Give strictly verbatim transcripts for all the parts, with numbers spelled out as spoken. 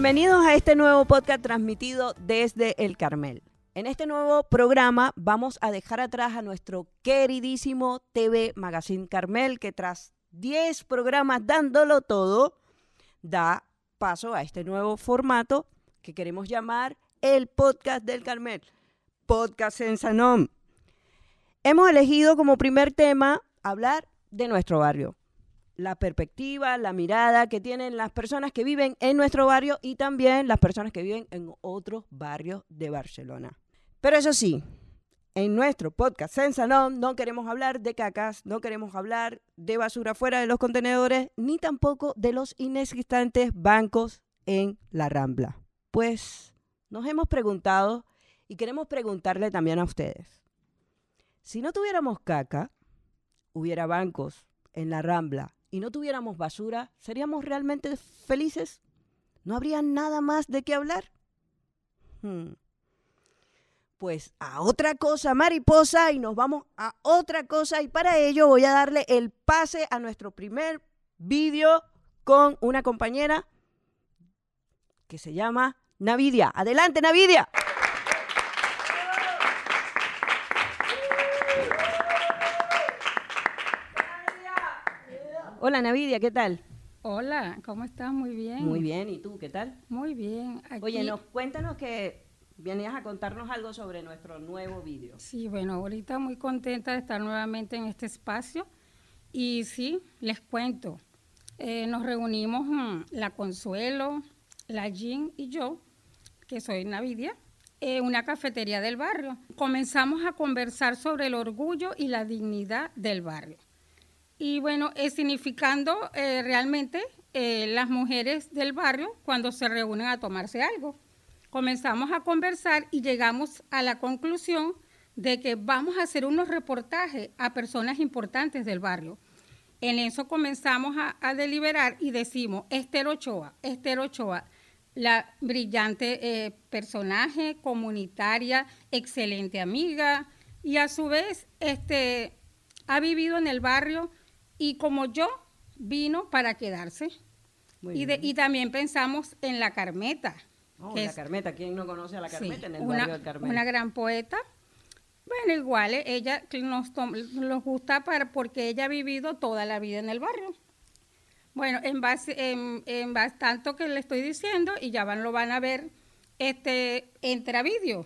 Bienvenidos a este nuevo podcast transmitido desde El Carmel. En este nuevo programa vamos a dejar atrás a nuestro queridísimo T V Magazine Carmel, que tras diez programas dándolo todo, da paso a este nuevo formato que queremos llamar el Podcast del Carmel, Podcast en Sanom. Hemos elegido como primer tema hablar de nuestro barrio, la perspectiva, la mirada que tienen las personas que viven en nuestro barrio y también las personas que viven en otros barrios de Barcelona. Pero eso sí, en nuestro podcast en Sanom no queremos hablar de cacas, no queremos hablar de basura fuera de los contenedores, ni tampoco de los inexistentes bancos en la Rambla. Pues nos hemos preguntado y queremos preguntarle también a ustedes. Si no tuviéramos caca, hubiera bancos en la Rambla y no tuviéramos basura, ¿seríamos realmente felices? ¿No habría nada más de qué hablar? Hmm. Pues a otra cosa, mariposa, y nos vamos a otra cosa, y para ello voy a darle el pase a nuestro primer vídeo con una compañera que se llama Navidia. ¡Adelante, Navidia! Hola, Navidia, ¿qué tal? Hola, ¿cómo estás? Muy bien. Muy bien, ¿y tú qué tal? Muy bien. Aquí... Oye, nos, cuéntanos que venías a contarnos algo sobre nuestro nuevo vídeo. Sí, bueno, ahorita muy contenta de estar nuevamente en este espacio. Y sí, les cuento, eh, nos reunimos mmm, la Consuelo, la Jean y yo, que soy Navidia, en una cafetería del barrio. Comenzamos a conversar sobre el orgullo y la dignidad del barrio. Y bueno, eh, significando eh, realmente eh, las mujeres del barrio cuando se reúnen a tomarse algo. Comenzamos a conversar y llegamos a la conclusión de que vamos a hacer unos reportajes a personas importantes del barrio. En eso comenzamos a, a deliberar y decimos, Esther Ochoa, Esther Ochoa, la brillante eh, personaje, comunitaria, excelente amiga, y a su vez este, ha vivido en el barrio y como yo, vino para quedarse. Y, de, y también pensamos en la Carmeta. Oh, la es, Carmeta, ¿quién no conoce a la Carmeta sí, en el una, barrio del Carmel? Una gran poeta. Bueno, igual, ella nos, nos gusta para, porque ella ha vivido toda la vida en el barrio. Bueno, en base, en, en base tanto que le estoy diciendo, y ya van, lo van a ver, este, entra vídeo.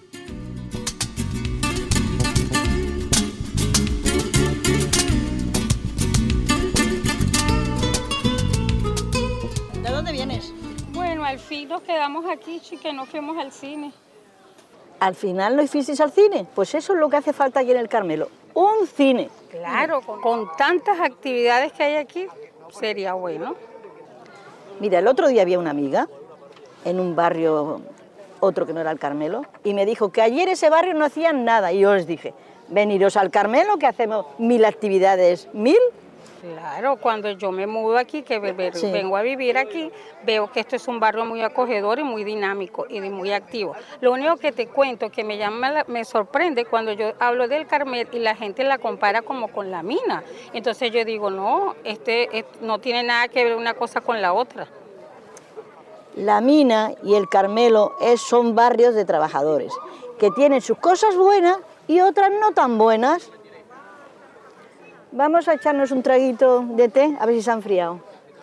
¿De dónde vienes? Bueno, al fin nos quedamos aquí, chica, no fuimos al cine. ¿Al final no fuisteis al cine? Pues eso es lo que hace falta aquí en el Carmelo, un cine. Claro, con, con tantas actividades que hay aquí, sería bueno. Mira, el otro día había una amiga en un barrio, otro que no era el Carmelo, y me dijo que ayer ese barrio no hacían nada. Y yo les dije, veniros al Carmelo, que hacemos mil actividades, mil. Claro, cuando yo me mudo aquí, que sí. vengo a vivir aquí, veo que esto es un barrio muy acogedor y muy dinámico y muy activo. Lo único que te cuento que me llama, me sorprende cuando yo hablo del Carmel y la gente la compara como con la mina. Entonces yo digo, no, este, este no tiene nada que ver una cosa con la otra. La mina y el Carmelo es, son barrios de trabajadores que tienen sus cosas buenas y otras no tan buenas. Vamos a echarnos un traguito de té, a ver si se ha enfriado.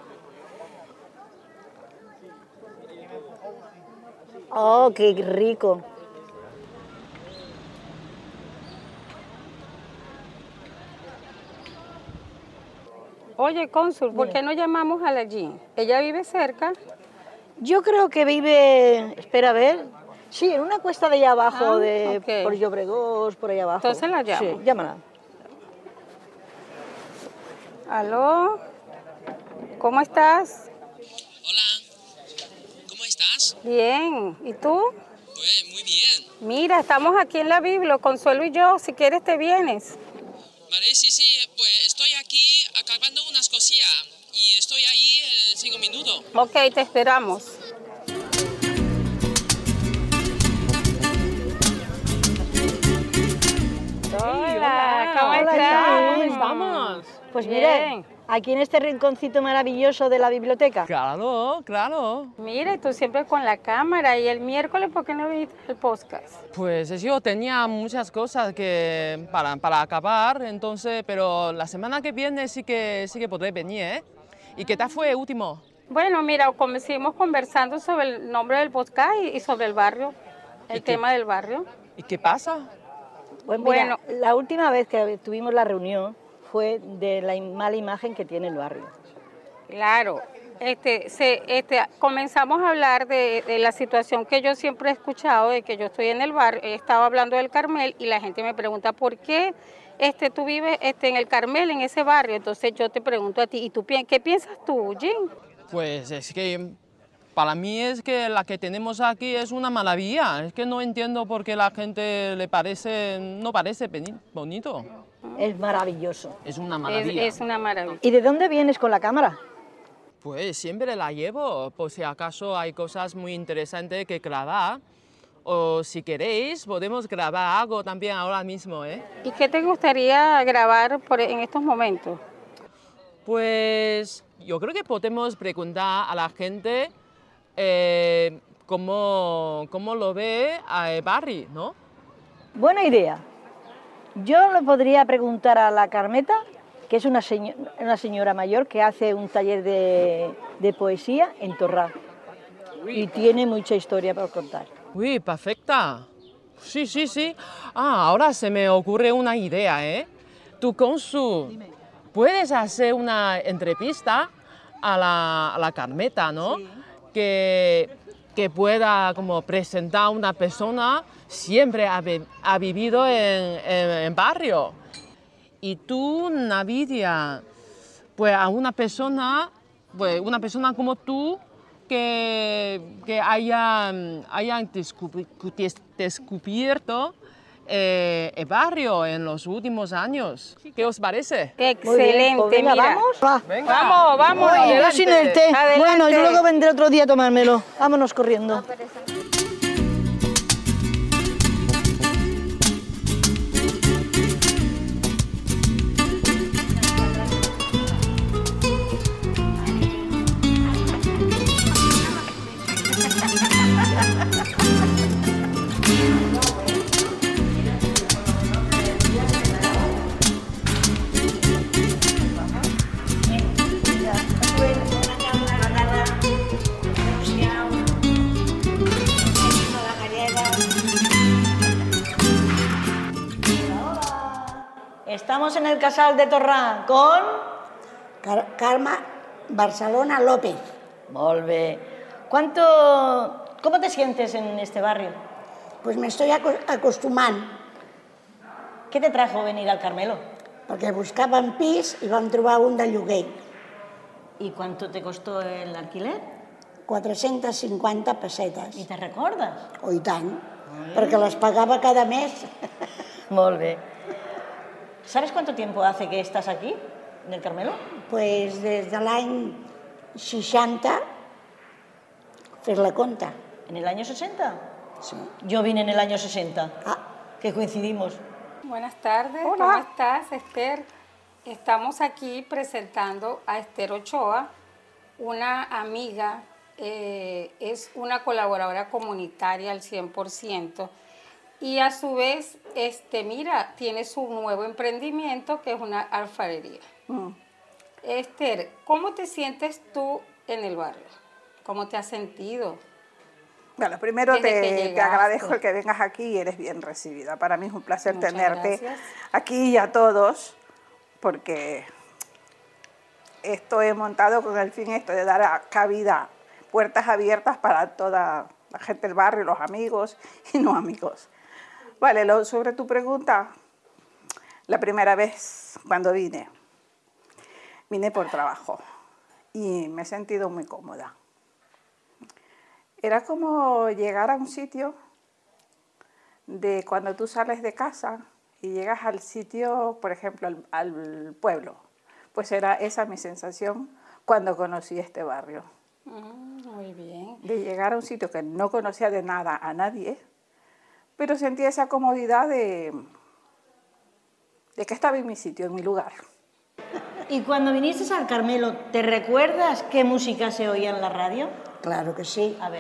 ¡Oh, qué rico! Oye, cónsul, ¿por qué no llamamos a la Jean? ¿Ella vive cerca? Yo creo que vive, espera a ver, sí, en una cuesta de allá abajo, ah, de okay. por Llobregós, por allá abajo. Entonces la llamo. Sí, llámala. Aló, ¿cómo estás? Hola, ¿cómo estás? Bien, ¿y tú? Pues muy bien. Mira, estamos aquí en la Biblia, Consuelo y yo, si quieres te vienes. Vale, sí, sí, pues estoy aquí acabando unas cosillas y estoy ahí en cinco minutos. Ok, te esperamos. Hola, ¿cómo estás? ¿Cómo estamos? Pues mire, aquí en este rinconcito maravilloso de la biblioteca. Claro, claro. Mira, y tú siempre con la cámara. ¿Y el miércoles por qué no viniste al podcast? Pues yo tenía muchas cosas que para, para acabar, entonces, pero la semana que viene sí que, sí que podré venir, ¿eh? ¿Y qué tal fue el último? Bueno, mira, como seguimos conversando sobre el nombre del podcast y, y sobre el barrio, el tema del barrio. ¿Y qué pasa? Pues mira, bueno, la última vez que tuvimos la reunión fue de la mala imagen que tiene el barrio. Claro, este, se, este, comenzamos a hablar de, de la situación que yo siempre he escuchado, de que yo estoy en el barrio, he estado hablando del Carmel y la gente me pregunta por qué este, tú vives este, en el Carmel, en ese barrio. Entonces yo te pregunto a ti, ¿y tú qué piensas tú, Jim? Pues es que para mí es que la que tenemos aquí es una maravilla, es que no entiendo por qué la gente le parece, no parece bonito. Es maravilloso. Es una maravilla. Es, es una maravilla. ¿Y de dónde vienes con la cámara? Pues siempre la llevo, por si acaso hay cosas muy interesantes que grabar. O si queréis, podemos grabar algo también ahora mismo, ¿eh? ¿Y qué te gustaría grabar por, en estos momentos? Pues yo creo que podemos preguntar a la gente eh, cómo, cómo lo ve a Barry, ¿no? Buena idea. Yo le podría preguntar a la Carmeta, que es una, seño una señora mayor que hace un taller de, de poesía en Torrà y tiene mucha historia para contar. Uy, perfecta. Sí, sí, sí. Ah, ahora se me ocurre una idea, ¿eh? Tú, Consu, puedes hacer una entrevista a la, a la Carmeta, ¿no? Sí. Que, que pueda como presentar a una persona siempre ha, ha vivido en, en, en barrio. Y tú, Navidia, pues a una persona, pues una persona como tú, que, que haya, haya descubierto eh, el barrio en los últimos años. ¿Qué os parece? Excelente, pues venga, mira. ¿vamos? Va. Venga. Vamos, vamos. Oye, yo sin el té. Adelante. Bueno, yo luego vendré otro día a tomármelo. Vámonos corriendo. Estamos en el Casal de Torrà con... Car Carme Barcelona López. Molt bé. ¿Cuánto, ¿Cómo te sientes en este barrio? Pues me estoy acostumant. ¿Qué te trajo venir al Carmelo? Perquè buscàvem pis i vam trobar un de lloguer. ¿Y cuánto te costó el alquiler? quatre-centes cinquanta pessetes. ¿Y te recordas? Oh, i tant, Ay. Perquè les pagava cada mes. Molt bé. ¿Sabes cuánto tiempo hace que estás aquí, en el Carmelo? Pues des de l'any seixanta, fes la compta. ¿En el año sesenta? Sí. Yo vine en el año sesenta, ah. que coincidimos. Buenas tardes, Hola. ¿Cómo estás, Esther? Estamos aquí presentando a Esther Ochoa, una amiga, eh, es una colaboradora comunitaria al cien por ciento y a su vez, este, mira, tiene su nuevo emprendimiento que es una alfarería. Mm. Esther, ¿cómo te sientes tú en el barrio? ¿Cómo te has sentido? Bueno, primero te, te agradezco el que vengas aquí y eres bien recibida. Para mí es un placer Muchas tenerte gracias. aquí y a todos, porque esto he montado con el fin esto de dar cabida, puertas abiertas para toda la gente del barrio, los amigos y no amigos. Vale, lo, sobre tu pregunta, la primera vez cuando vine, vine por trabajo y me he sentido muy cómoda. Era como llegar a un sitio de cuando tú sales de casa y llegas al sitio, por ejemplo, al, al pueblo. Pues era esa mi sensación cuando conocí este barrio. Mm, muy bien. De llegar a un sitio que no conocía de nada a nadie, pero sentía esa comodidad de, de que estaba en mi sitio, en mi lugar. Y cuando viniste al Carmelo, ¿te recuerdas qué música se oía en la radio? Claro que sí. A ver.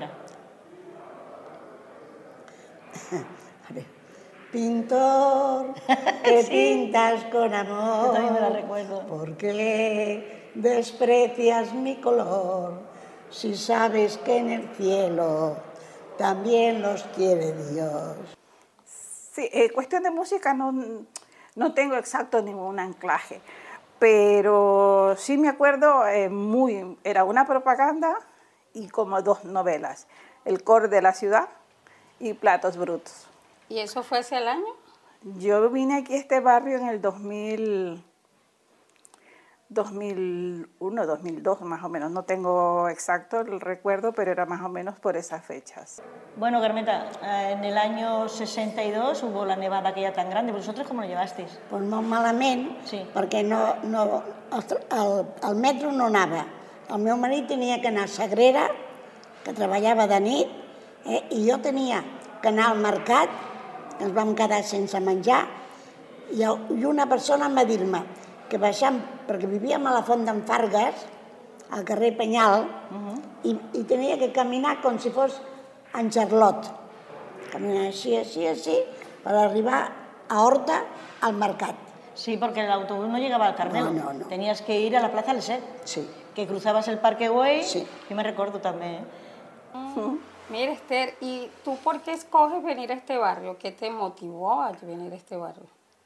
A ver. Pintor, que sí. Pintas con amor. Yo también me la recuerdo. ¿Por qué desprecias mi color? Si sabes que en el cielo también los quiere Dios. Sí, en cuestión de música no, no tengo exacto ningún anclaje, pero sí me acuerdo, eh, muy, era una propaganda y como dos novelas, El cor de la ciudad y Platos brutos. ¿Y eso fue hace el año? Yo vine aquí a este barrio en el dos mil, dos mil uno, dos mil dos más o menos. No tengo exacto el recuerdo, pero era más o menos por esas fechas. Bueno, Carmeta, en el año sesenta y dos hubo la nevada aquella tan grande. ¿Vosotros cómo lo llevasteis? Pues molt malament, sí. perquè no, no, el, el metro no anava. El meu marit tenia que anar a Sagrera, que treballava de nit, eh, i jo tenia que anar al mercat, que ens vam quedar sense menjar, i, i una persona em va dir-me que baixant, perquè vivíem a la Font d'en Fargues, al carrer Penyal, uh -huh. i, i tenia que caminar com si fos en Charlot. Caminar així, així, així, per arribar a Horta al mercat. Sí, porque el autobús no llegaba al Carmelo. No, no, no. Tenías que ir a la Plaza del Set. Sí. Que cruzabas el Parque Güell. Sí. Yo me recuerdo también. Mm. Mira, Esther, ¿y tú por qué escoges venir a este barrio? ¿Qué te motivó a venir a este barrio?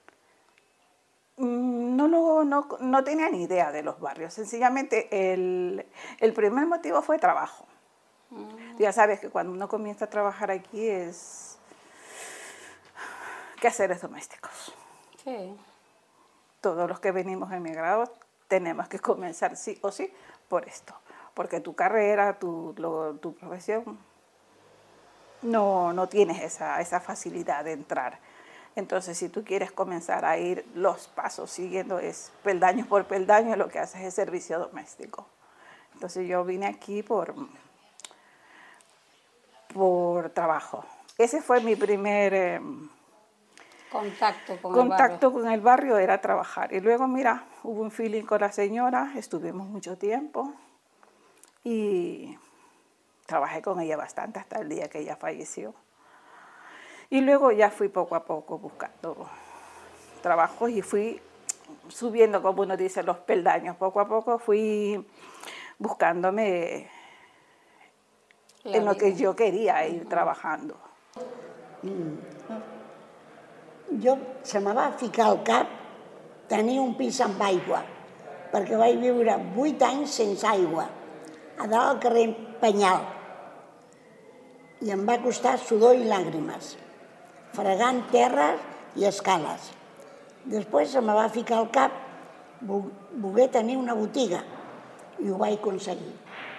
No, no, no, no tenía ni idea de los barrios. Sencillamente el, el primer motivo fue trabajo. Mm. Ya sabes que cuando uno comienza a trabajar aquí es quehaceres domésticos. Sí. Todos los que venimos emigrados tenemos que comenzar sí o sí por esto. Porque tu carrera, tu, lo, tu profesión, no, no tienes esa, esa facilidad de entrar. Entonces, si tú quieres comenzar a ir los pasos siguiendo, es peldaño por peldaño, lo que haces es servicio doméstico. Entonces, yo vine aquí por, por trabajo. Ese fue mi primer eh, contacto con contacto el barrio. con el barrio, era trabajar. Y luego, mira, hubo un feeling con la señora, estuvimos mucho tiempo y trabajé con ella bastante hasta el día que ella falleció. Y luego ya fui poco a poco buscando trabajos y fui subiendo, como uno dice, los peldaños. Poco a poco fui buscándome la en lo vida. Que yo quería ir uh-huh. trabajando. Mm. Jo se me va ficar al cap tenir un pis amb aigua, perquè vaig viure vuit anys sense aigua, a dalt al carrer Penyal. I em va costar sudor i làgrimes, fregant terres i escales. Després se me va ficar al cap voler tenir una botiga i ho vaig aconseguir.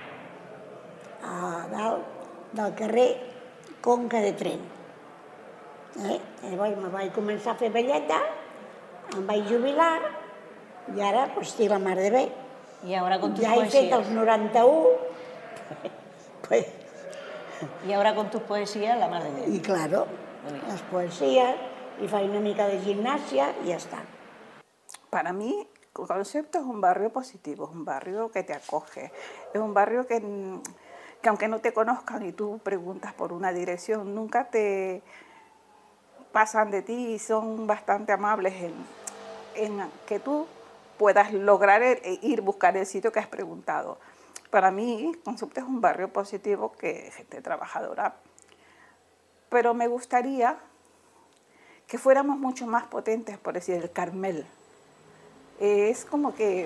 A dalt del carrer Conca de Trent. Eh? Llavors me vaig començar a fer velleta, em vaig jubilar i ara pues, estic la mar de bé. I ara con tus ja he poesies. fet els noranta-u. Pues, y ahora con tus poesías, la mar de Déu. Y claro, las poesías, y faig una mica de gimnasia y ya está. Para mí, el concepto es un barrio positivo, es un barrio que te acoge, es un barrio que, que aunque no te conozcan y tú preguntas por una dirección, nunca te pasan de ti y son bastante amables en, en que tú puedas lograr ir a buscar el sitio que has preguntado. Para mí, Concepto es un barrio positivo, que es gente trabajadora, pero me gustaría que fuéramos mucho más potentes, por decir, el Carmel. Es como que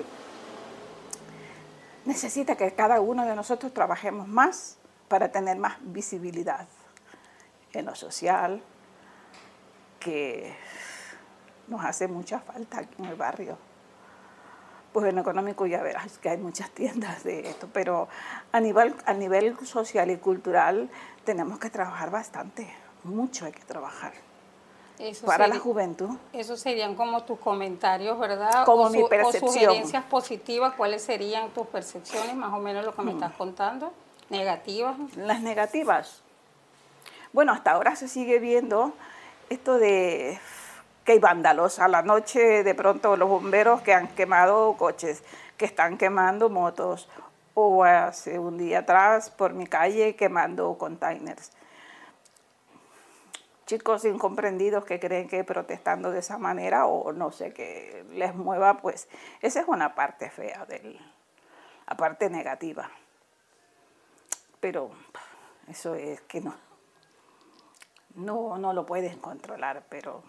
necesita que cada uno de nosotros trabajemos más para tener más visibilidad en lo social, que nos hace mucha falta aquí en el barrio. Pues en lo económico ya verás que hay muchas tiendas de esto, pero a nivel, a nivel social y cultural tenemos que trabajar bastante, mucho hay que trabajar. Eso para sería, la juventud. Esos serían como tus comentarios, ¿verdad? Como o mi su, percepción. O sugerencias positivas, ¿cuáles serían tus percepciones, más o menos lo que me hmm. estás contando? ¿Negativas? Las negativas. Bueno, hasta ahora se sigue viendo esto de que hay vándalos. A la noche de pronto los bomberos que han quemado coches, que están quemando motos, o hace un día atrás por mi calle quemando containers. Chicos incomprendidos que creen que protestando de esa manera o no sé qué les mueva, pues esa es una parte fea, del, la parte negativa. Pero eso es que no, no, no lo puedes controlar, pero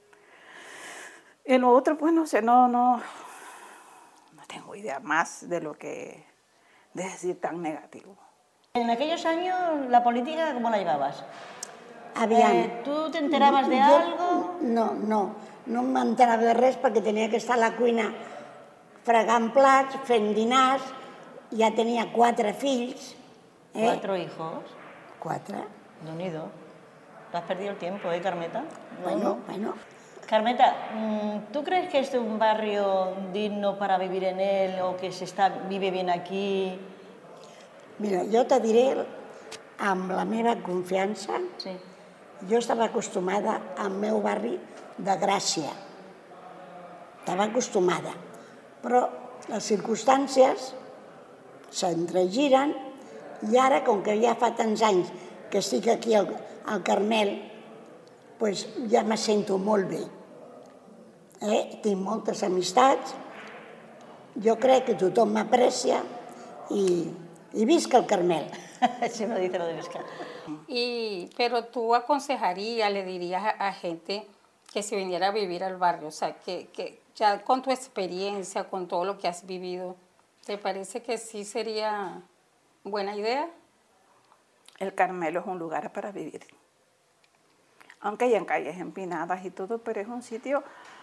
en lo otro, pues no sé, no, no, no tengo idea más de lo que de decir tan negativo. En aquellos años, ¿la política cómo la llevabas? Aviam. Eh, ¿tú te enterabas de jo, algo? No, no, no m'enterava de res perquè tenia que estar a la cuina fregant plats, fent dinars, ja tenia quatre fills. Eh? Cuatro hijos. Quatre. Donido. ¿Te has perdido el tiempo, eh, Carmeta? Bueno, bueno. Carmeta, ¿tú crees que este es un barrio digno para vivir en él o que se está, vive bien aquí? Mira, jo te diré, amb la meva confiança, Sí. jo estava acostumada al meu barri de Gràcia. Estava acostumada. Però les circumstàncies s'entregiren i ara, com que ja fa tants anys que estic aquí al, al Carmel, pues ja me sento molt bé. Eh? Tinc moltes amistats, jo crec que tothom m'aprecia i, i visca el Carmel. Se me dice lo de Visca. Y, pero tú aconsejarías, le dirías a, a gente que se viniera a vivir al barrio, o sea, que, que ya con tu experiencia, con todo lo que has vivido, ¿te parece que sí sería buena idea? El Carmelo es un lugar para vivir. Aunque hayan calles empinadas y todo, pero es un sitio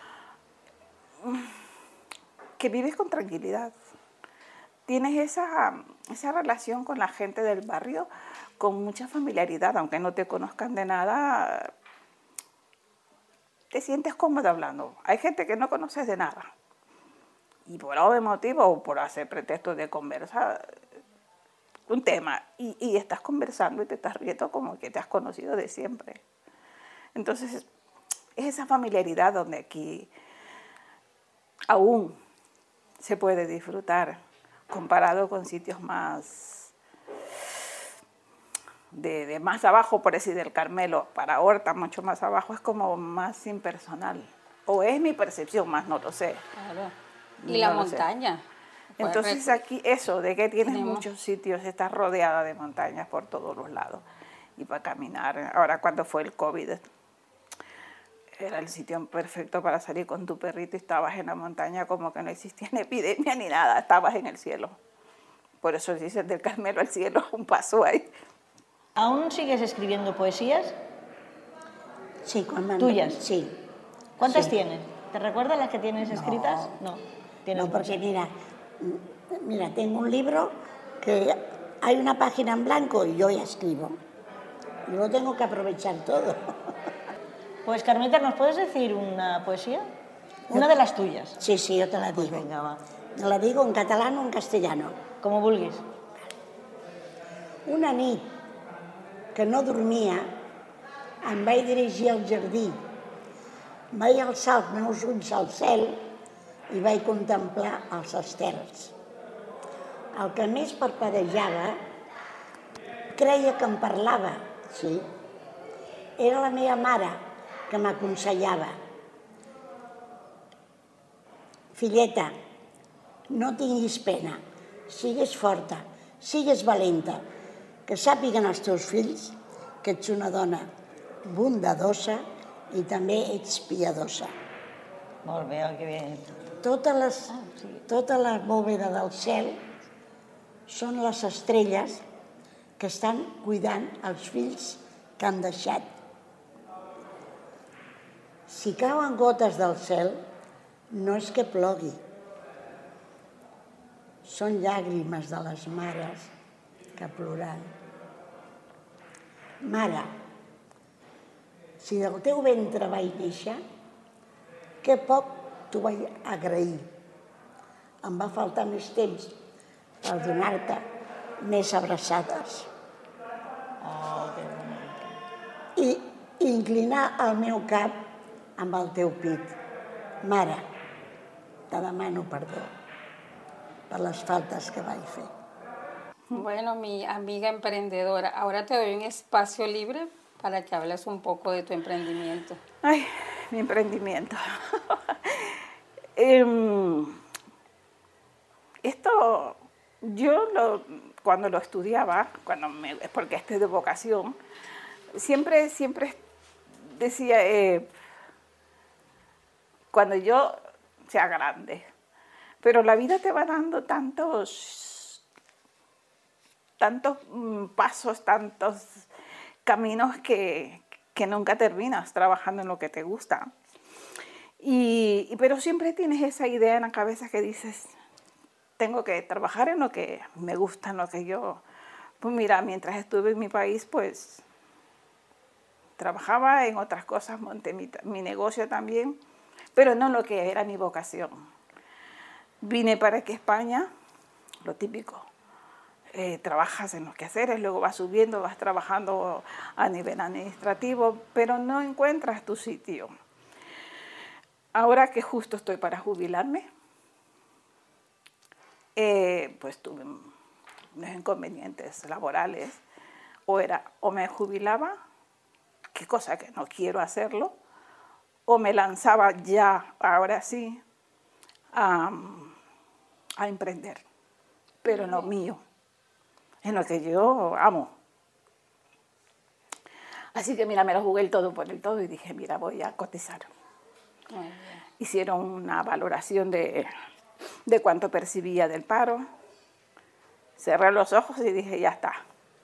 que vives con tranquilidad. Tienes esa, esa relación con la gente del barrio con mucha familiaridad, aunque no te conozcan de nada, te sientes cómodo hablando. Hay gente que no conoces de nada y por algún motivo o por hacer pretextos de conversar un tema y, y estás conversando y te estás riendo como que te has conocido de siempre. Entonces es esa familiaridad donde aquí aún se puede disfrutar comparado con sitios más de, de más abajo, por decir del Carmelo, para Horta, mucho más abajo, es como más impersonal. O es mi percepción, más no lo sé. Claro. Y No la lo sé. montaña. Pues, Entonces aquí eso, de que tienes tenemos- muchos sitios, estás rodeada de montañas por todos los lados. Y para caminar, ahora cuando fue el COVID, era el sitio perfecto para salir con tu perrito y estabas en la montaña como que no existía ni epidemia ni nada, estabas en el cielo. Por eso dicen del Carmelo al cielo, un paso ahí. ¿Aún sigues escribiendo poesías? Sí, quan van... ¿Tuyas? Sí. ¿Cuántas Sí. tienes? ¿Te recuerdas las que tienes escritas? No. ¿Tienes No, porque mira, mira, tengo un libro que hay una página en blanco y yo ya escribo. Yo lo tengo que aprovechar todo. Pues Carmeta, ¿nos puedes decir una poesía? Una de las tuyas. Sí, sí, yo te la Pues digo. venga, va. Te la digo en catalán o en castellano. Como vulguis. Una nit que no dormia, em vaig dirigir al jardí. Vaig alçar els meus ulls al cel i vaig contemplar els estels. El que més parpadejava creia que em parlava, sí. Era la meva mare que m'aconsellava. Filleta, no tinguis pena, sigues forta, sigues valenta, que sàpiguen els teus fills que ets una dona bondadosa i també ets piadosa. Molt bé, oh, que bien. Totes les, tota la bòveda del cel són les estrelles que estan cuidant els fills que han deixat. Si cauen gotes del cel, no és que plogui. Són llàgrimes de les mares que ploran. Mare, si del teu ventre vaig néixer, que poc t'ho vaig agrair. Em va faltar més temps per donar-te més abraçades. Oh, que bonic. I inclinar el meu cap amb el teu pit. Mare, te demano perdó per les faltes que vaig fer. Bueno, mi amiga emprendedora, ahora te doy un espacio libre para que hables un poco de tu emprendimiento. Ay, mi emprendimiento. eh, esto, yo lo, cuando lo estudiaba, cuando me, porque este es de vocación, siempre, siempre decía, eh, cuando yo sea grande, pero la vida te va dando tantos, tantos mm, pasos, tantos caminos que, que nunca terminas trabajando en lo que te gusta. Y, y, pero siempre tienes esa idea en la cabeza que dices, tengo que trabajar en lo que me gusta, en lo que yo... Pues mira, mientras estuve en mi país, pues trabajaba en otras cosas, monté mi, mi negocio también, pero no lo que era mi vocación. Vine para aquí a España, lo típico. Eh, trabajas en los quehaceres, luego vas subiendo, vas trabajando a nivel administrativo, pero no encuentras tu sitio. Ahora que justo estoy para jubilarme, eh, pues tuve unos inconvenientes laborales, o, era, o me jubilaba, qué cosa que no quiero hacerlo, o me lanzaba ya, ahora sí, a, a emprender, pero en lo mío, en lo que yo amo. Así que mira, me lo jugué el todo por el todo y dije, mira, voy a cotizar. Hicieron una valoración de, de cuánto percibía del paro. Cerré los ojos y dije, ya está.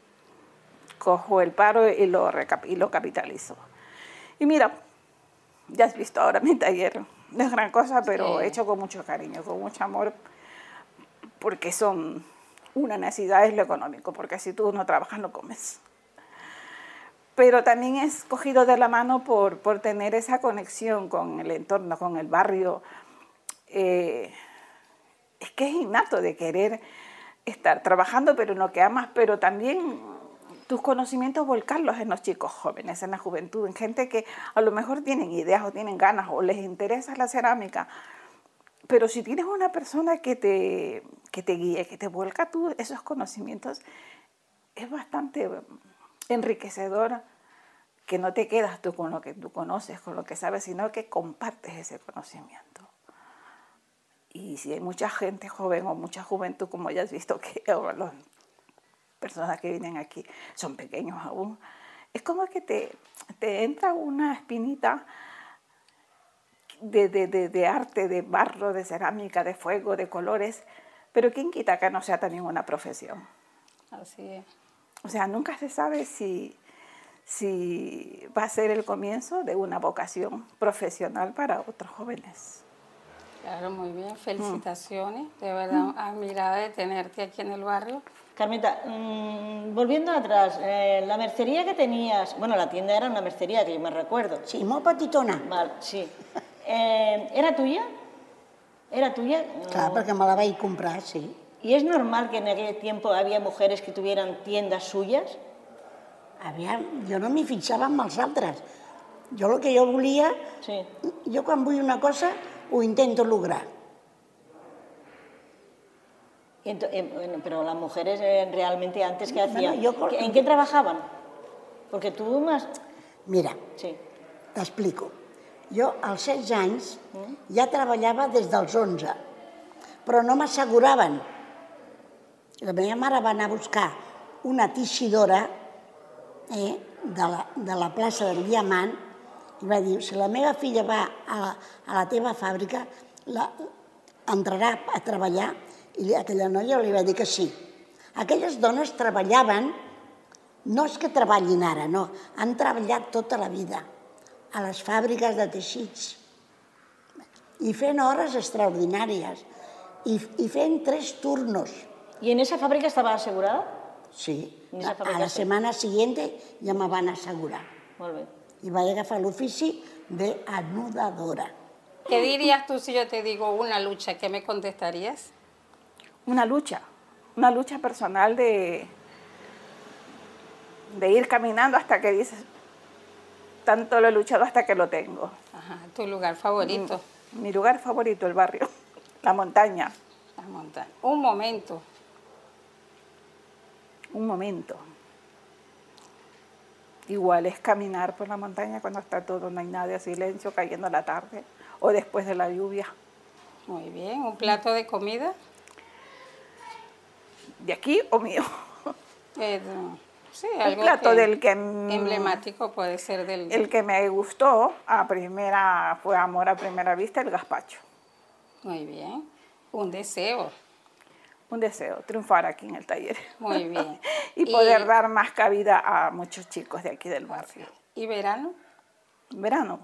Cojo el paro y lo, recap y lo capitalizo. Y mira, ya has visto ahora mi taller. No es gran cosa, pero sí, hecho con mucho cariño, con mucho amor, porque son una necesidad es lo económico, porque si tú no trabajas no comes. Pero también es cogido de la mano por, por tener esa conexión con el entorno, con el barrio. Eh, es que es innato de querer estar trabajando, pero en lo que amas, pero también tus conocimientos volcarlos en los chicos jóvenes, en la juventud, en gente que a lo mejor tienen ideas o tienen ganas o les interesa la cerámica. Pero si tienes una persona que te, que te guíe, que te vuelca tú esos conocimientos, es bastante enriquecedor, que no te quedas tú con lo que tú conoces, con lo que sabes, sino que compartes ese conocimiento. Y si hay mucha gente joven o mucha juventud, como ya has visto, que las personas que vienen aquí son pequeños aún, es como que te, te entra una espinita de, de, de, de arte, de barro, de cerámica, de fuego, de colores, pero ¿quién quita que no sea también una profesión? Así es. O sea, nunca se sabe si, si va a ser el comienzo de una vocación profesional para otros jóvenes. Claro, muy bien. Felicitaciones. Mm. De verdad, mm. admirada de tenerte aquí en el barrio. Carmeta, mmm, volviendo atrás, eh, la mercería que tenías... Bueno, la tienda era una mercería, que yo me recuerdo. Sí, muy petitona. Vale, sí. Eh, ¿Era tuya? ¿Era tuya? Clar, no. Perquè me la vaig comprar, sí. ¿Y es normal que en aquel tiempo había mujeres que tuvieran tiendas suyas? Aviam, jo no m'hi fixava amb els altres. Jo el que jo volia, sí. Jo quan vull una cosa ho intento lograr. Bueno, pero las mujeres eh, realmente antes, ¿qué hacían? Bueno, jo... ¿En qué trabajaban? Porque tú más... Mira, sí. T'explico. Jo als setze anys mm. ja treballava des dels onze, però no m'asseguraven. La meva mare va anar a buscar una teixidora eh, de, la, de la plaça del Diamant i va dir, si la meva filla va a la, a la teva fàbrica, la, entrarà a treballar, i aquella noia li va dir que sí. Aquelles dones treballaven, no és que treballin ara, no, han treballat tota la vida a les fàbriques de teixits i fent hores extraordinàries i, y fent tres turnos. ¿Y en esa fábrica estaba asegurada? Sí, a la setmana siguiente ja me van assegurar. Molt bé. I vaig agafar l'ofici d'anudadora. ¿Qué dirías tú si yo te digo una lucha? ¿Qué me contestarías? Una lucha, una lucha personal de, de ir caminando hasta que dices, tanto lo he luchado hasta que lo tengo. Ajá, ¿tu lugar favorito? Mi, mi lugar favorito, el barrio, la montaña. La montaña. Un momento. Un momento. Igual es caminar por la montaña cuando está todo, no hay nadie, silencio, cayendo la tarde o después de la lluvia. Muy bien. ¿Un plato de comida? ¿De aquí o mío? Eh, sí, El algo plato que del que... emblemático puede ser del... El que me gustó a primera, fue amor a primera vista, el gazpacho. Muy bien. Un deseo. Un deseo, triunfar aquí en el taller. Muy bien. y poder y... dar más cabida a muchos chicos de aquí del barrio. ¿Y verano? Verano.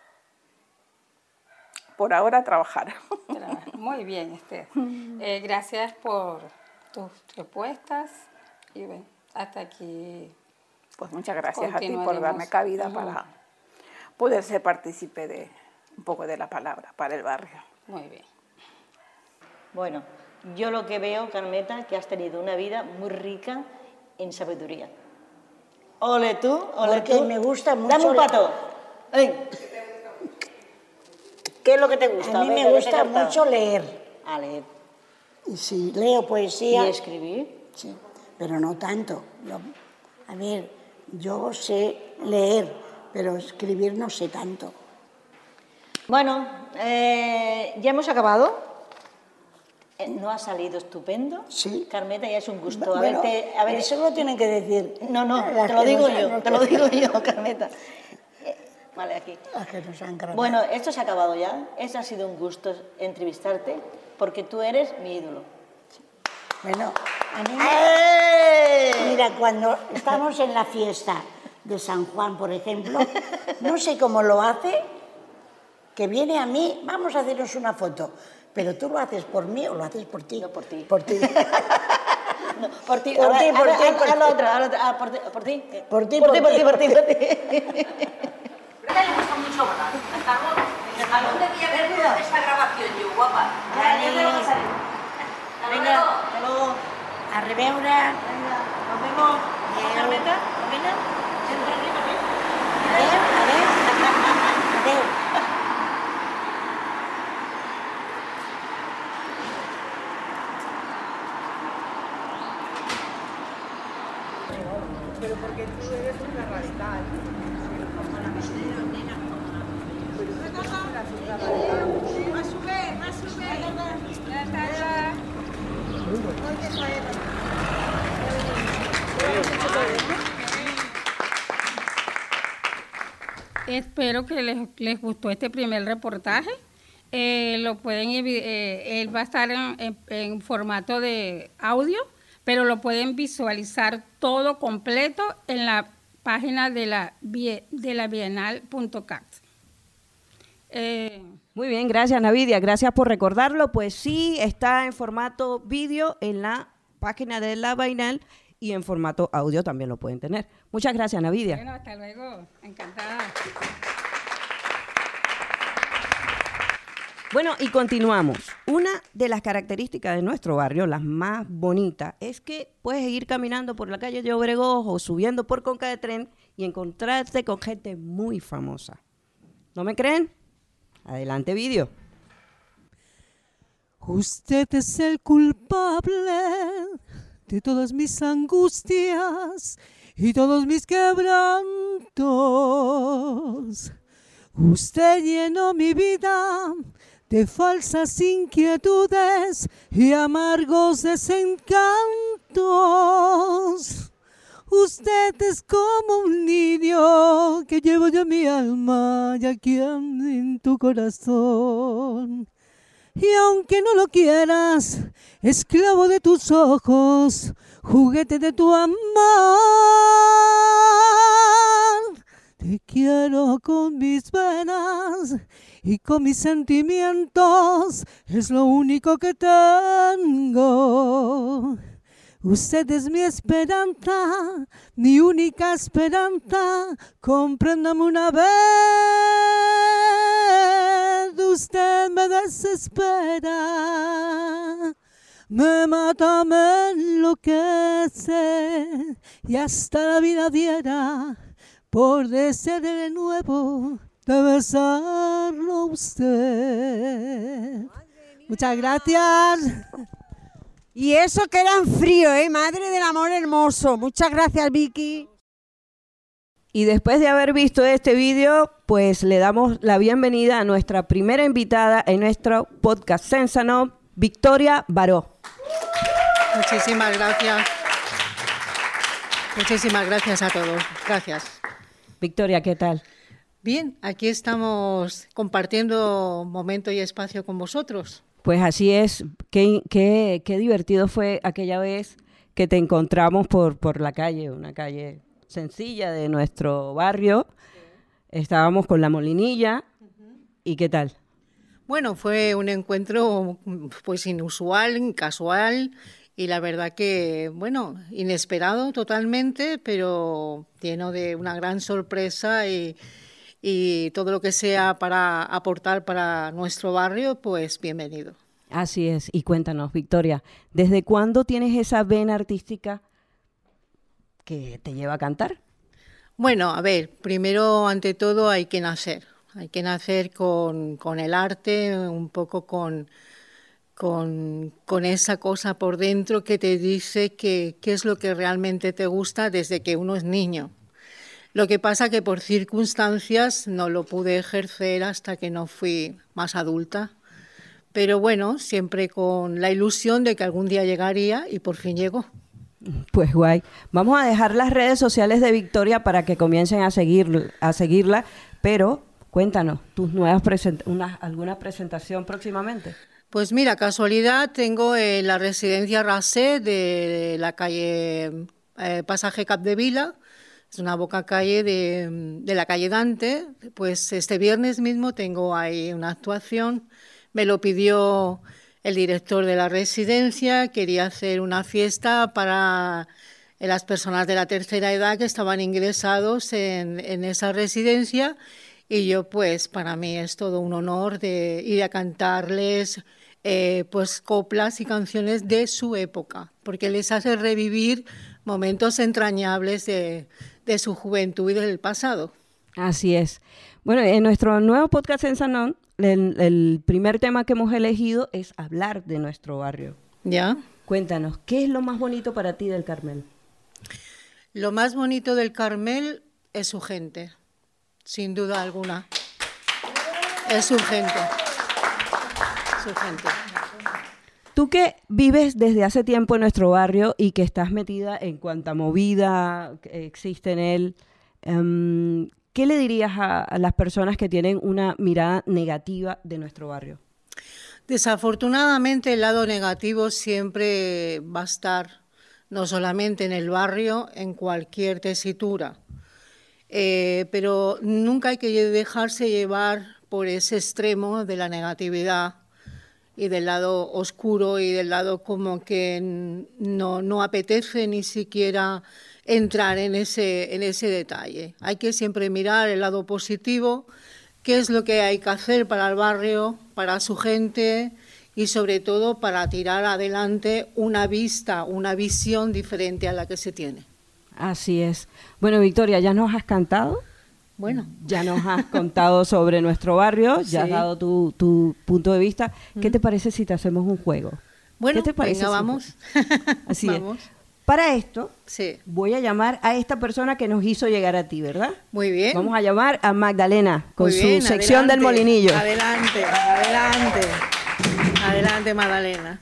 Por ahora trabajar. Muy bien, Esther. Eh, gracias por tus respuestas y bueno, hasta aquí. Pues muchas gracias a ti por darme cabida uh-huh. para poder ser partícipe de un poco de la palabra para el barrio. Muy bien. Bueno, yo lo que veo, Carmeta, que has tenido una vida muy rica en sabiduría. Ole tú, ole Porque tú. me gusta mucho. Dame un pato. Ven. ¿Qué es lo que te gusta? A mí Venga, me gusta mucho leer. A leer. Y sí, leo poesía. ¿Y escribir? Sí, pero no tanto. Yo, a ver, yo sé leer, pero escribir no sé tanto. Bueno, eh, ya hemos acabado. Eh, ¿No ha salido estupendo? Sí. Carmeta, ya es un gusto. Bueno, haberte, haber... Eso lo tienen que decir. No, no, te lo digo yo, te lo digo yo, Carmeta. Vale, aquí. Bueno, esto se ha acabado ya. Este ha sido un gusto entrevistarte porque tú eres mi ídolo. Bueno, a mí me... Mira, cuando estamos en la fiesta de San Juan, por ejemplo, no sé cómo lo hace, que viene a mí, vamos a hacernos una foto, pero tú lo haces por mí o lo haces por ti. No, por ti. Por ti. No, por ti, por ti, por ti, por ti. Otra, por ti, por ti. Por ti, por ti, por ti, por ti. A ella le gusta mucho hablar. ¿A dónde voy a ver esta grabación yo, guapa? Dale. Venga, hasta luego. A reveure. Venga, nos vemos. Carmeta, venga. Siempre arriba, ¿eh? Adéu, adéu. Adéu. Pero porque tú eres una radical. Va a subir, va a subir. Ya está, ya. Espero que les, les gustó este primer reportaje. Eh, lo pueden, eh, él va a estar en, en, en formato de audio, pero lo pueden visualizar todo completo en la página de la, de la bienal punto cat. Eh, Muy bien, gracias Navidia, gracias por recordarlo. Pues sí, está en formato vídeo en la página de la Bienal y en formato audio también lo pueden tener. Muchas gracias, Navidia. Bueno, hasta luego, encantada. Bueno, y continuamos. Una de las características de nuestro barrio, las más bonitas, es que puedes ir caminando por la calle de Obregón o subiendo por Conca de Tren y encontrarte con gente muy famosa. ¿No me creen? Adelante, vídeo. Usted es el culpable de todas mis angustias y todos mis quebrantos. Usted llenó mi vida de falsas inquietudes y amargos desencantos. Usted es como un niño que llevo yo en mi alma y aquí en tu corazón. Y aunque no lo quieras, esclavo de tus ojos, juguete de tu amor, te quiero con mis venas y con mis sentimientos, es lo único que tengo. Usted es mi esperanza, mi única esperanza, compréndame una vez. Usted me desespera, me mata, me enloquece y hasta la vida diera por desear de nuevo de besarlo a usted. Muchas gracias. Y eso que era en frío, ¿eh? Madre del amor hermoso. Muchas gracias, Vicky. Y después de haber visto este vídeo, pues le damos la bienvenida a nuestra primera invitada en nuestro podcast Sensanó, Victoria Baró. Muchísimas gracias. Muchísimas gracias a todos. Gracias. Victoria, ¿qué tal? Bien, aquí estamos compartiendo momento y espacio con vosotros. Pues así es. Qué, qué, qué divertido fue aquella vez que te encontramos por, por la calle, una calle sencilla de nuestro barrio. Estábamos con la Molinilla. ¿Y qué tal? Bueno, fue un encuentro pues inusual, casual y la verdad que, bueno, inesperado totalmente, pero lleno de una gran sorpresa y, y todo lo que sea para aportar para nuestro barrio, pues bienvenido. Así es. Y cuéntanos, Victoria, ¿desde cuándo tienes esa vena artística que te lleva a cantar? Bueno, a ver, primero, ante todo, hay que nacer. Hay que nacer con, con el arte, un poco con, con, con esa cosa por dentro que te dice que, qué es lo que realmente te gusta desde que uno es niño. Lo que pasa que por circunstancias no lo pude ejercer hasta que no fui más adulta. Pero bueno, siempre con la ilusión de que algún día llegaría y por fin llegó. Pues guay. Vamos a dejar las redes sociales de Victoria para que comiencen a, seguir, a seguirla, pero cuéntanos, ¿tus nuevas present- una, alguna presentación próximamente? Pues mira, casualidad, tengo en la residencia Rasé de la calle eh, Pasaje Capdevila, es una boca calle de, de la calle Dante. Pues este viernes mismo tengo ahí una actuación, me lo pidió el director de la residencia, quería hacer una fiesta para las personas de la tercera edad que estaban ingresados en, en esa residencia y yo pues para mí es todo un honor de ir a cantarles eh, pues coplas y canciones de su época, porque les hace revivir momentos entrañables de, de su juventud y del pasado. Así es. Bueno, en nuestro nuevo podcast en Sanón, el, el primer tema que hemos elegido es hablar de nuestro barrio. ¿Ya? Cuéntanos, ¿qué es lo más bonito para ti del Carmel? Lo más bonito del Carmel es su gente, sin duda alguna. Es su gente. Su gente. Tú que vives desde hace tiempo en nuestro barrio y que estás metida en cuanta movida existe en él, um, ¿qué le dirías a, a las personas que tienen una mirada negativa de nuestro barrio? Desafortunadamente el lado negativo siempre va a estar, no solamente en el barrio, en cualquier tesitura. Eh, pero nunca hay que dejarse llevar por ese extremo de la negatividad y del lado oscuro y del lado como que no, no apetece ni siquiera entrar en ese, en ese detalle. Hay que siempre mirar el lado positivo, qué es lo que hay que hacer para el barrio, para su gente y sobre todo para tirar adelante una vista, una visión diferente a la que se tiene. Así es. Bueno, Victoria, ¿ya nos has cantado? Bueno. Ya nos has contado sobre nuestro barrio, ya sí. has dado tu, tu punto de vista. ¿Qué te parece si te hacemos un juego? Bueno, ¿Qué te parece venga, vamos. Así vamos. es. Para esto, sí. voy a llamar a esta persona que nos hizo llegar a ti, ¿verdad? Muy bien. Vamos a llamar a Magdalena con Muy bien, su sección adelante, del molinillo. Adelante, adelante. Adelante, Magdalena.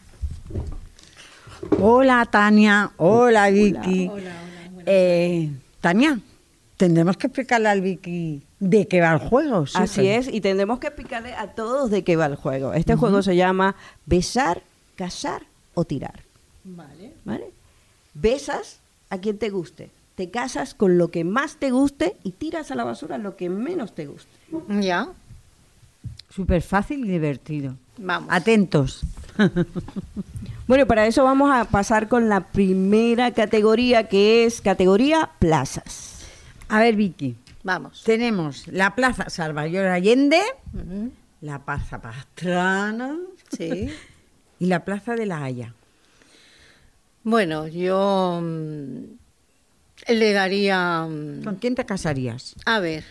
Hola, Tania. Hola, Vicky. Hola, hola, hola. Eh, Tania, tendremos que explicarle al Vicky de qué va el juego. Súper. Así es, y tendremos que explicarle a todos de qué va el juego. Este uh-huh. juego se llama besar, casar o tirar. Vale. ¿Vale? Besas a quien te guste, te casas con lo que más te guste y tiras a la basura lo que menos te guste. Ya. Súper fácil y divertido. Vamos. Atentos. Bueno, para eso vamos a pasar con la primera categoría, que es categoría plazas. A ver, Vicky. Vamos. Tenemos la Plaza Salvador Allende, uh-huh. la Plaza Pastrana, sí. y la Plaza de la Haya. Bueno, yo mmm, Le daría... ¿Con quién te casarías? A ver,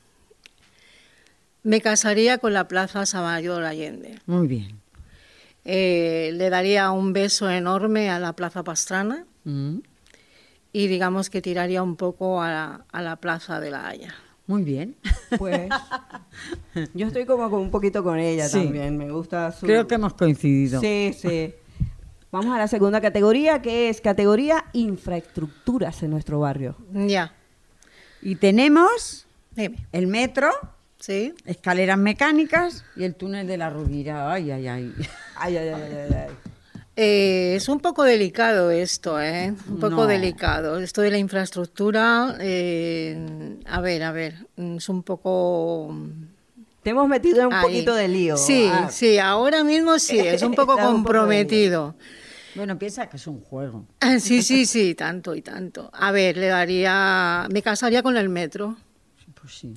me casaría con la Plaza Salvador Allende. Muy bien. Eh, le daría un beso enorme a la Plaza Pastrana mm. y digamos que tiraría un poco a la, a la Plaza de la Haya. Muy bien. Pues yo estoy como con un poquito con ella sí. también. Me gusta su... Creo que hemos coincidido. Sí, sí. Vamos a la segunda categoría, que es categoría infraestructuras en nuestro barrio. Ya. Y tenemos Dime. el metro, sí, escaleras mecánicas y el túnel de la Rovira. Ay, ay, ay. Ay, ay, ay, ay, ay. Eh, es un poco delicado esto, ¿eh? Un poco No. delicado. Esto de la infraestructura, eh, a ver, a ver, es un poco... Te hemos metido en un Ahí. poquito de lío. Sí, ah. sí, ahora mismo sí, es un poco Está un poco comprometido. Bueno, piensa que es un juego. Sí, sí, sí, tanto y tanto. A ver, le daría, me casaría con el metro. Pues sí.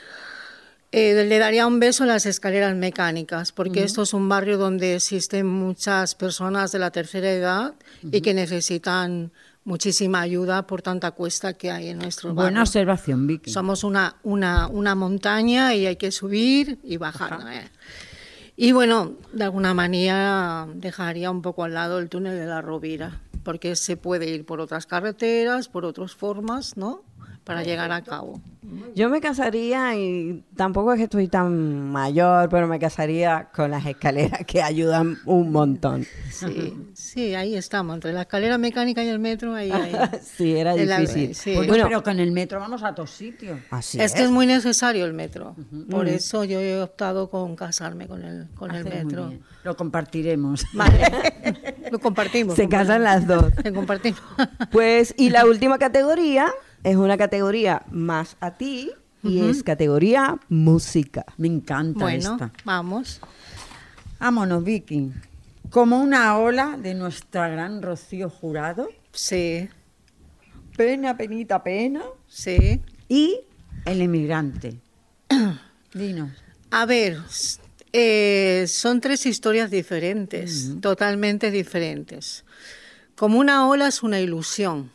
Eh, le daría un beso a las escaleras mecánicas, porque Uh-huh. esto es un barrio donde existen muchas personas de la tercera edad uh-huh. y que necesitan muchísima ayuda por tanta cuesta que hay en nuestro barrio. Buena observación, Vicky. Somos una, una, una montaña y hay que subir y bajar. ¿no? Y bueno, de alguna manera dejaría un poco al lado el túnel de la Rovira, porque se puede ir por otras carreteras, por otras formas, ¿no? Para llegar a cabo. Yo me casaría, y tampoco es que estoy tan mayor, pero me casaría con las escaleras que ayudan un montón. Sí, sí, ahí estamos, entre la escalera mecánica y el metro, ahí, ahí. Sí, era En la- difícil. sí. Bueno, Bueno, pero con el metro vamos a todos sitios. así Es que es muy necesario el metro, por Mm. eso yo he optado con casarme con el, con el Haces muy metro. bien. Lo compartiremos. Vale, lo compartimos. Se casan las dos. Lo compartimos. Pues, y la última categoría es una categoría más a ti, y Ujú. es categoría música. Me encanta Bueno, esta. vamos. Vámonos, Vicky. Como una ola de nuestra gran Rocío Jurado. Sí, Pena, penita, pena. sí. Y El emigrante. Dinos. A ver, s- eh, son tres historias diferentes, totalmente diferentes. Como una ola es una ilusión.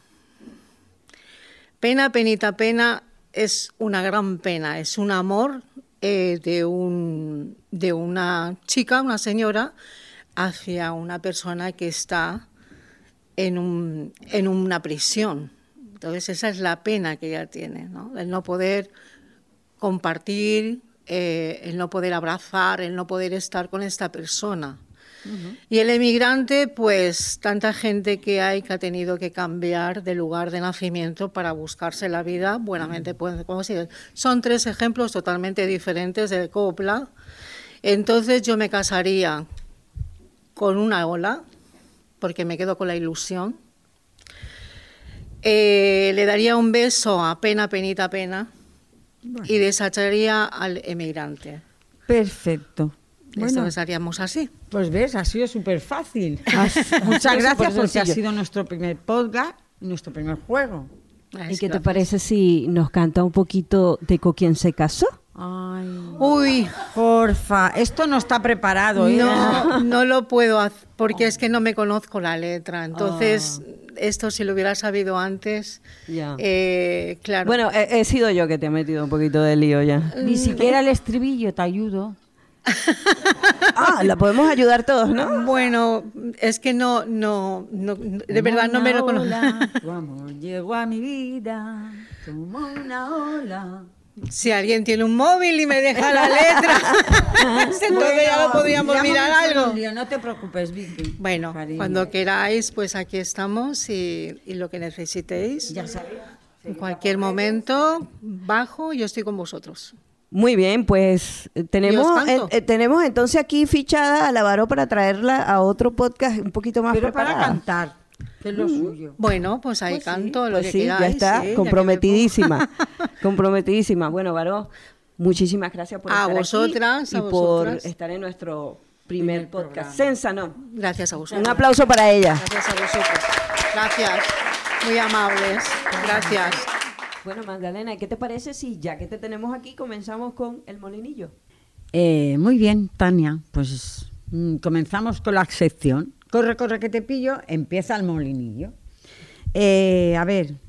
Pena, penita, pena es una gran pena, es un amor eh, de, un, de una chica, una señora, hacia una persona que está en, un, en una prisión. Entonces esa es la pena que ella tiene, ¿no? El no poder compartir, eh, el no poder abrazar, el no poder estar con esta persona. Uh-huh. Y el emigrante, pues tanta gente que hay que ha tenido que cambiar de lugar de nacimiento para buscarse la vida, buenamente pueden conseguir. Son tres ejemplos totalmente diferentes de copla. Entonces yo me casaría con una ola, porque me quedo con la ilusión. Eh, le daría un beso a Pena, penita, pena, bueno, y desacharía al emigrante. Perfecto. Esto Bueno, besaríamos así. pues ves, ha sido súper fácil. Muchas Muchas gracias porque ha sencillo. sido nuestro primer podcast y nuestro primer juego. ¿Y qué te parece si nos canta un poquito de con quién se casó? Ay, Uy, porfa, esto no está preparado, ¿eh? no, no lo puedo hacer porque es que no me conozco la letra. Entonces, Ah. esto si lo hubiera sabido antes, Ya. eh, claro. Bueno, he, he sido yo que te he metido un poquito de lío ya. Ni siquiera el estribillo te ayudo. Ah, la podemos ayudar todos, ¿no? Bueno, es que no, no, no de verdad no me lo conozco. Tu amor llegó a mi vida como una ola. Si alguien tiene un móvil y me deja la letra, entonces ya lo podríamos ya mirar hemos hecho algo. un lío, no te preocupes, Vicky. Bueno, Cariño. cuando queráis, pues aquí estamos y, y lo que necesitéis. Ya sabéis. En cualquier momento, bajo, yo estoy con vosotros. Muy bien, pues eh, tenemos, Y os canto. eh, eh, tenemos entonces aquí fichada a la Varo para traerla a otro podcast un poquito más Pero para preparada. cantar, que es lo suyo. Bueno, pues ahí Pues sí, canto lo Pues que sí, queráis. ya está, sí, ya comprometidísima, comprometidísima. Bueno, Varo, muchísimas gracias por A estar vosotras, aquí a y por vosotras. estar en nuestro primer, Primer podcast. programa. Sensa, ¿no? que me- Gracias a vosotros. Un aplauso para ella. Gracias a vosotros. Gracias. Muy amables. Gracias. Bueno, Magdalena, ¿qué te parece si ya que te tenemos aquí comenzamos con el molinillo? Eh, muy bien, Tania. Pues mm, comenzamos con la sección. Corre, corre, que te pillo. Empieza el molinillo. Eh, a ver,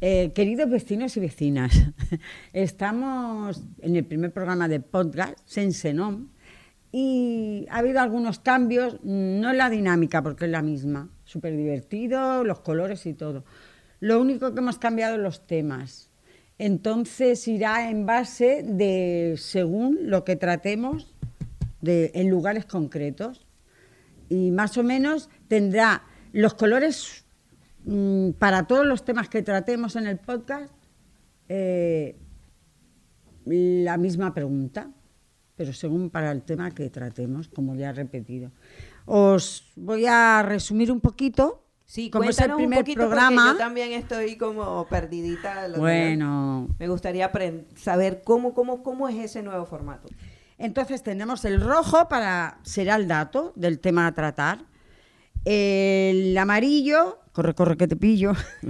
Eh, queridos vecinos y vecinas, estamos en el primer programa de podcast, Sense Nom, y ha habido algunos cambios, no en la dinámica, porque es la misma, súper divertido, los colores y todo. Lo único que hemos cambiado es los temas. Entonces irá en base de según lo que tratemos de, en lugares concretos. Y más o menos tendrá los colores para todos los temas que tratemos en el podcast, eh, la misma pregunta, pero según para el tema que tratemos, como ya he repetido. Os voy a resumir un poquito. Sí, como es el cuéntanos primer un poquito programa. Porque yo también estoy como perdidita. Lo Bueno. que me gustaría saber cómo, cómo, cómo es ese nuevo formato. Entonces tenemos el rojo para será el dato del tema a tratar. El amarillo, corre, corre que te pillo,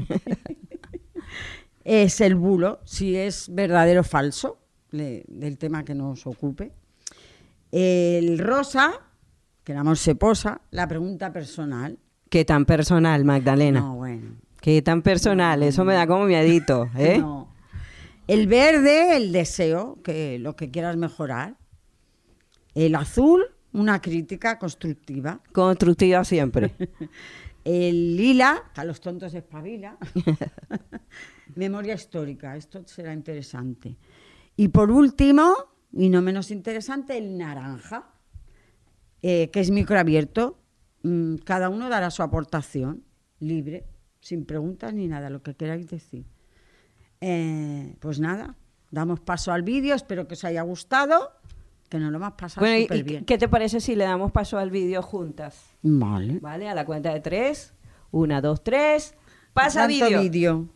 es el bulo, si es verdadero o falso, le, del tema que nos ocupe. El rosa, que el amor se posa, la pregunta personal. ¿Qué tan personal, Magdalena? No, bueno. ¿Qué tan personal? Eso me da como miedito, ¿eh? No. El verde, el deseo, que lo que quieras mejorar. El azul, una crítica constructiva. Constructiva siempre. El lila, a los tontos espabila. Memoria histórica, esto será interesante. Y por último, y no menos interesante, el naranja, eh, que es microabierto. Mm, cada uno dará su aportación, libre, sin preguntas ni nada, lo que queráis decir. Eh, pues nada, damos paso al vídeo, espero que os haya gustado. Que nos lo hemos pasado bueno, súper ¿y bien. qué te parece si le damos paso al vídeo juntas? Vale. Vale, a la cuenta de tres. Una, dos, tres. Pasa Tanto vídeo. vídeo.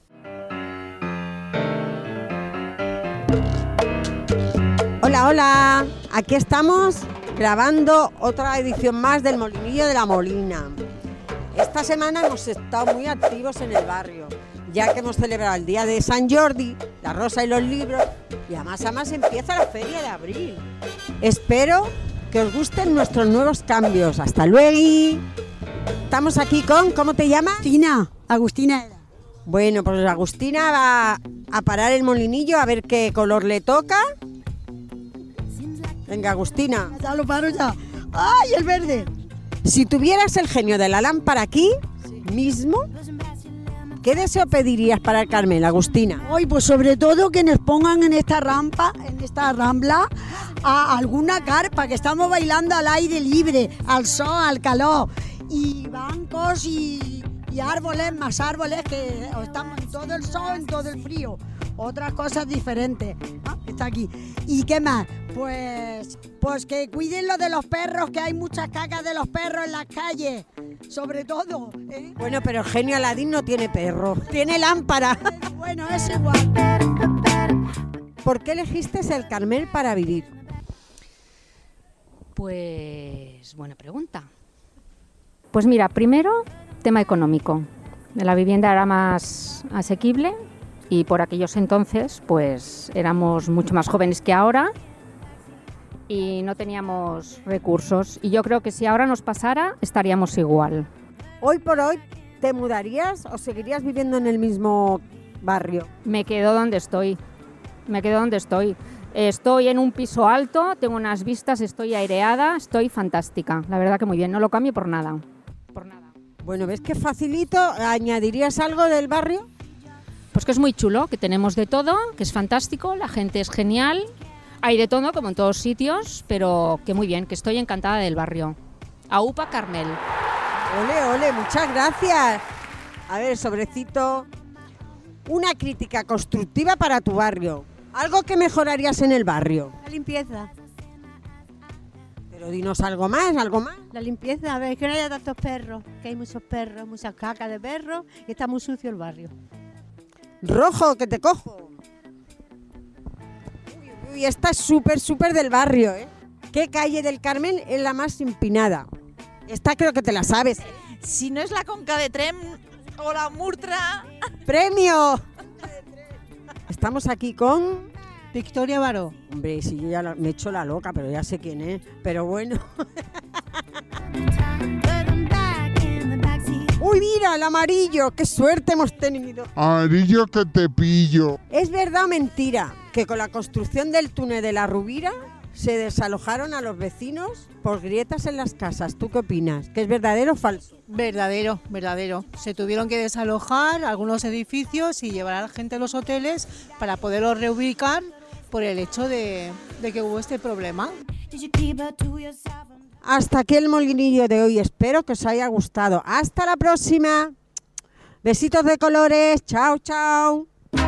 Hola, hola. Aquí estamos grabando otra edición más del Molinillo de la Molina. Esta semana hemos estado muy activos en el barrio, ya que hemos celebrado el día de San Jordi, la rosa y los libros, y además, además empieza la feria de abril. Espero que os gusten nuestros nuevos cambios. Hasta luego. Estamos aquí con, ¿cómo te llamas? Agustina, Agustina. Bueno, pues Agustina va a parar el molinillo a ver qué color le toca. Venga, Agustina. Ya lo paro ya. ¡Ay, el verde! Si tuvieras el genio de la lámpara aquí, sí, mismo, ¿qué deseo pedirías para el Carmel, Agustina? Hoy, pues sobre todo que nos pongan en esta rampa, en esta rambla, a alguna carpa, que estamos bailando al aire libre, al sol, al calor, y bancos y, y árboles, más árboles, que estamos en todo el sol, en todo el frío. Otras cosas diferentes, ¿no? Está aquí. ¿Y qué más? Pues, pues que cuiden lo de los perros, que hay muchas cacas de los perros en las calles, sobre todo, ¿eh? Bueno, pero el genio Aladín no tiene perro, tiene lámpara. Bueno, es igual. ¿Por qué elegiste el Carmel para vivir? Pues buena pregunta. Pues mira, primero, tema económico. La vivienda era más asequible y por aquellos entonces pues éramos mucho más jóvenes que ahora y no teníamos recursos. Y yo creo que si ahora nos pasara, estaríamos igual. Hoy por hoy, ¿te mudarías o seguirías viviendo en el mismo barrio? Me quedo donde estoy, me quedo donde estoy. Estoy en un piso alto, tengo unas vistas, estoy aireada, estoy fantástica. La verdad que muy bien, no lo cambio por nada. Por nada. Bueno, ¿ves qué facilito? ¿Añadirías algo del barrio? Pues que es muy chulo, que tenemos de todo, que es fantástico, la gente es genial. Hay de todo, como en todos sitios, pero que muy bien, que estoy encantada del barrio. Aupa Carmel. Ole, ole, muchas gracias. A ver, sobrecito. Una crítica constructiva para tu barrio. Algo que mejorarías en el barrio. La limpieza. Pero dinos algo más, algo más. La limpieza, a ver, que no haya tantos perros, que hay muchos perros, muchas cacas de perros y está muy sucio el barrio. Rojo, que te cojo. Uy, uy, esta es súper, súper del barrio, ¿eh? ¿Qué calle del Carmel es la más empinada? Esta creo que te la sabes. Si no es la Conca de Trem o la Murtra. ¡Premio! Estamos aquí con Victoria Baró. Hombre, si yo ya la, me he hecho la loca, pero ya sé quién es. Pero bueno. Uy, mira, el amarillo, qué suerte hemos tenido. Amarillo que te pillo. ¿Es verdad o mentira que con la construcción del túnel de la Rubira se desalojaron a los vecinos por grietas en las casas? ¿Tú qué opinas? ¿Que es verdadero o falso? Verdadero, verdadero. Se tuvieron que desalojar algunos edificios y llevar a la gente a los hoteles para poderlos reubicar por el hecho de, de que hubo este problema. Hasta aquí el molinillo de hoy. Espero que os haya gustado. Hasta la próxima. Besitos de colores. Chao, chao.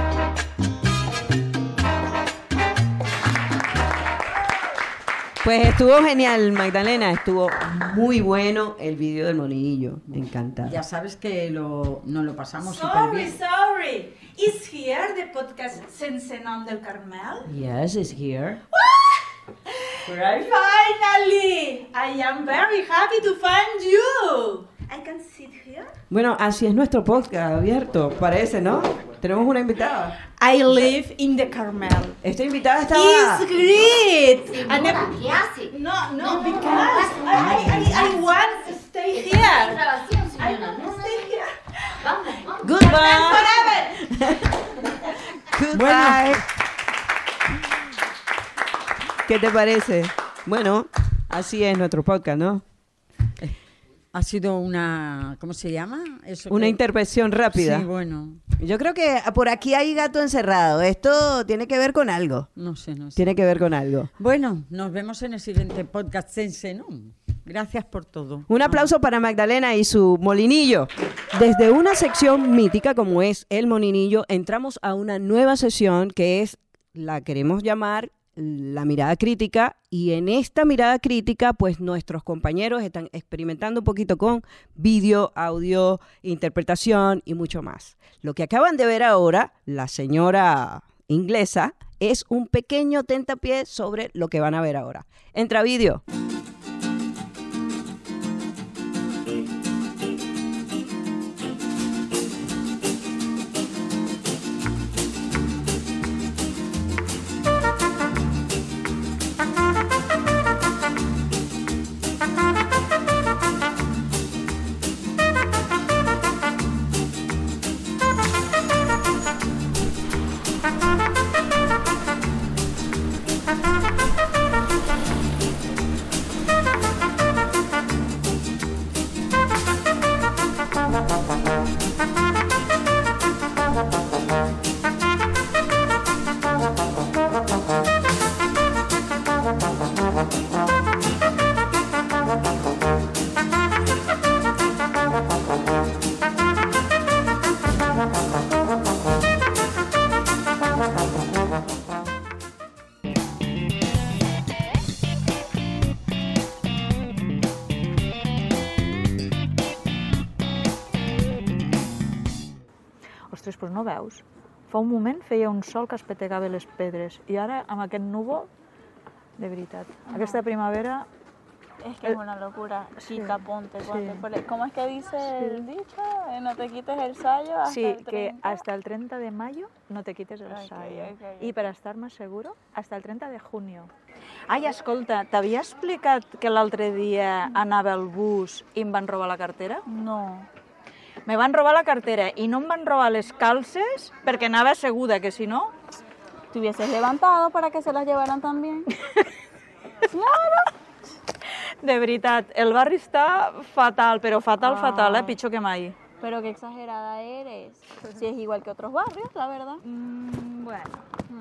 Pues estuvo genial, Magdalena, estuvo muy bueno el vídeo del molinillo, me encanta. Ya sabes que lo, nos lo pasamos súper Sorry, bien. sorry. Is here the podcast Sense Nom del Carmel? Yes, it's here. Right. Finally! I am very happy to find you. I can sit here. Bueno, así es nuestro podcast abierto, parece, ¿no? Tenemos una invitada. I live in the Carmel. Esta invitada estaba... It's great. And I- ¿Qué hace? no, no, because I, I, I, I want to stay here. I want to stay here. Goodbye. Goodbye. ¿Qué te parece? Bueno, así es nuestro podcast, ¿no? Ha sido una... ¿Cómo se llama? Eso Una que- intervención rápida. Sí, bueno. Yo creo que por aquí hay gato encerrado. Esto tiene que ver con algo. No sé, no sé. Tiene que ver con algo. Bueno, nos vemos en el siguiente podcast Sense Nom. Gracias por todo. Un aplauso para Magdalena y su molinillo. Desde una sección mítica como es el molinillo, entramos a una nueva sesión que es, la queremos llamar la mirada crítica, y en esta mirada crítica pues nuestros compañeros están experimentando un poquito con vídeo, audio, interpretación y mucho más. Lo que acaban de ver ahora, la señora inglesa, es un pequeño tentapié sobre lo que van a ver ahora. Entra vídeo. Ostres, doncs no veus? Fa un moment feia un sol que espetegava les pedres i ara amb aquest núvol, de veritat, No. aquesta primavera... Es que es una locura. Chica, ponte, ponte. ponte. ¿Cómo es que dice el dicho? Eh, No te quites el sayo hasta Sí, el que treinta. hasta el treinta de mayo no te quites el Ok, sayo. ok, ok. I per estar més seguro, hasta el treinta de junio. Ai, escolta, t'havia explicat que l'altre dia anava al bus i em van robar la cartera? No. Me van robar la cartera i no em van robar les calces perquè anava asseguda, que si no... Te hubieses levantado para que se las llevaran también. Claro. De veritat, el barri està fatal, però fatal, Ah. fatal, eh? Pitjor que mai. Pero qué exagerada eres. Si es igual que otros barrios, la verdad. Mm, bueno.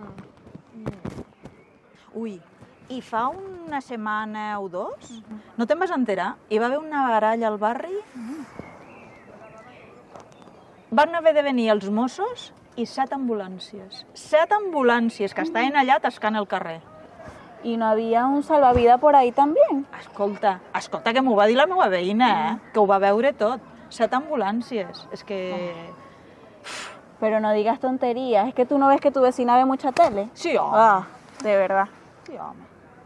Ui, i fa una setmana o dos, no te'n vas enterar? Hi va haver una baralla al barri. Van haver de venir els Mossos i set ambulàncies. Set ambulàncies que estaven allà tascant el carrer. Y no había un salvavidas por ahí también. Escolta, escolta, que m'ho va dir la meva veïna, eh? Que ho va veure tot. Set ambulàncies. És que... Pero no digas tonterías. Es que tú no ves que tu vecina ve mucha tele. Sí, home. Ah, de verdad. Sí, home.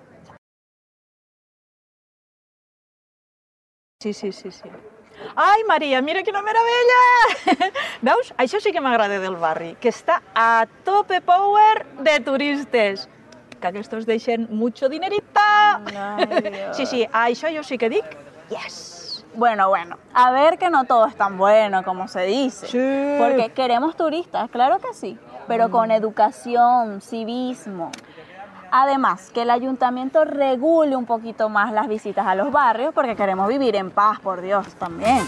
Sí, sí, sí, sí. Ai, Maria, mira quina meravella! Veus? Això sí que m'agrada del barri, que està a tope power de turistes. Que aquests deixen mucho dinerito. Ay, Dios. Sí, sí, a això jo sí que dic yes. Bueno, bueno, a ver que no todo es tan bueno como se dice. Sí. Porque queremos turistas, claro que sí, pero con educación, civismo. Además, que el ayuntamiento regule un poquito más las visitas a los barrios, porque queremos vivir en paz, por Dios, también.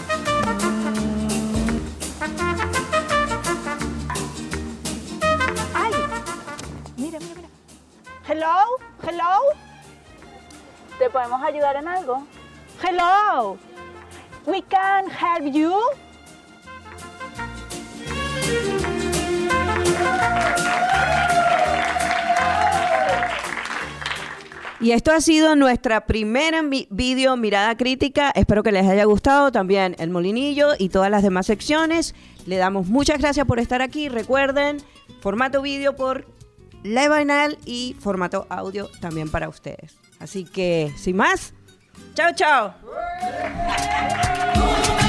¡Ay! Mira, mira, mira. Hello, hello. ¿Te podemos ayudar en algo? Hello. We can help you. Y esto ha sido nuestra primera mi- video Mirada Crítica. Espero que les haya gustado también El Molinillo y todas las demás secciones. Le damos muchas gracias por estar aquí. Recuerden, formato vídeo por Lebainal y formato audio también para ustedes. Así que, sin más, chao, chao.